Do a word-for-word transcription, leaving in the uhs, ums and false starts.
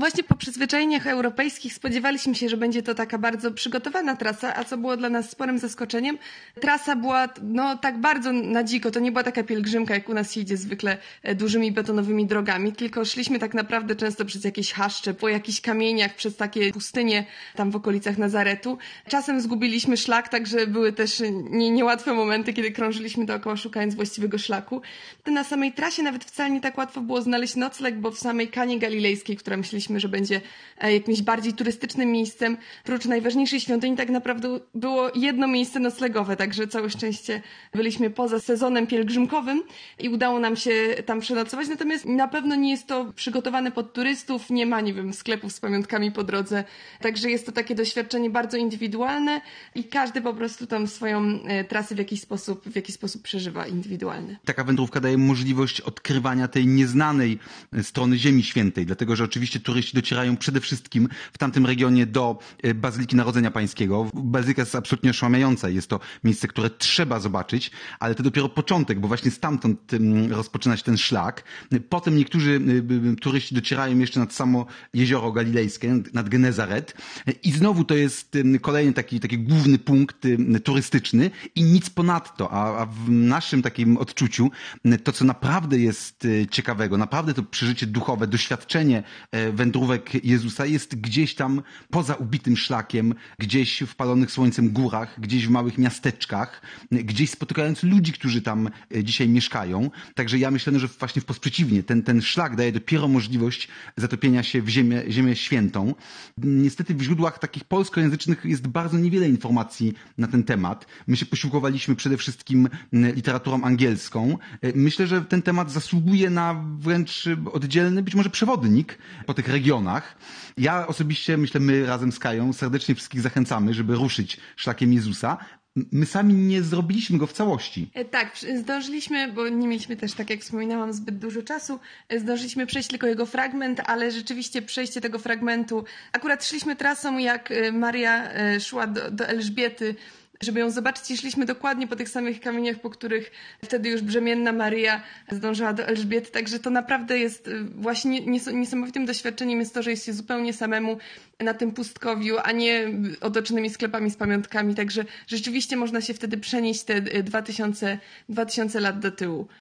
Właśnie po przyzwyczajeniach europejskich spodziewaliśmy się, że będzie to taka bardzo przygotowana trasa, a co było dla nas sporym zaskoczeniem. Trasa była no tak bardzo na dziko, to nie była taka pielgrzymka, jak u nas się idzie zwykle dużymi betonowymi drogami, tylko szliśmy tak naprawdę często przez jakieś chaszcze, po jakichś kamieniach, przez takie pustynie tam w okolicach Nazaretu. Czasem zgubiliśmy szlak, także były też nie, niełatwe momenty, kiedy krążyliśmy dookoła szukając właściwego szlaku. Na samej trasie nawet wcale nie tak łatwo było znaleźć nocleg, bo w samej Kanie Galilejskiej, która myśleliśmy, że będzie jakimś bardziej turystycznym miejscem, prócz najważniejszej świątyni tak naprawdę było jedno miejsce noclegowe, także całe szczęście byliśmy poza sezonem pielgrzymkowym i udało nam się tam przenocować, natomiast na pewno nie jest to przygotowane pod turystów, nie ma, nie wiem, sklepów z pamiątkami po drodze, także jest to takie doświadczenie bardzo indywidualne i każdy po prostu tam swoją trasę w jakiś sposób, w jakiś sposób przeżywa indywidualny. Taka wędrówka daje możliwość odkrywania tej nieznanej strony Ziemi Świętej, dlatego że oczywiście turyści docierają przede wszystkim w tamtym regionie do Bazyliki Narodzenia Pańskiego. Bazylika jest absolutnie oszałamiająca, jest to miejsce, które trzeba zobaczyć, ale to dopiero początek, bo właśnie stamtąd rozpoczyna się ten szlak. Potem niektórzy turyści docierają jeszcze nad samo jezioro galilejskie, nad Genezaret i znowu to jest kolejny taki, taki główny punkt turystyczny i nic ponadto, a, a w naszym takim odczuciu to, co naprawdę jest ciekawego, naprawdę to przeżycie duchowe, doświadczenie wędrówek Jezusa jest gdzieś tam poza ubitym szlakiem, gdzieś w palonych słońcem górach, gdzieś w małych miasteczkach, gdzieś spotykając ludzi, którzy tam dzisiaj mieszkają. Także ja myślę, że właśnie w przeciwnie, ten, ten szlak daje dopiero możliwość zatopienia się w ziemię, ziemię świętą. Niestety w źródłach takich polskojęzycznych jest bardzo niewiele informacji na ten temat. My się posiłkowaliśmy przede wszystkim literaturą angielską. Myślę, że ten temat zasługuje na wręcz oddzielny, być może przewodnik po tych regionach. Ja osobiście, myślę, my razem z Kają serdecznie wszystkich zachęcamy, żeby ruszyć szlakiem Jezusa. My sami nie zrobiliśmy go w całości. Tak, zdążyliśmy, bo nie mieliśmy też, tak jak wspominałam, zbyt dużo czasu. Zdążyliśmy przejść tylko jego fragment, ale rzeczywiście przejście tego fragmentu... Akurat szliśmy trasą, jak Maria szła do, do Elżbiety, żeby ją zobaczyć i szliśmy dokładnie po tych samych kamieniach, po których wtedy już brzemienna Maria zdążyła do Elżbiety. Także to naprawdę jest właśnie niesamowitym doświadczeniem jest to, że jest się zupełnie samemu na tym pustkowiu, a nie otoczonymi sklepami z pamiątkami. Także rzeczywiście można się wtedy przenieść te dwa tysiące lat do tyłu.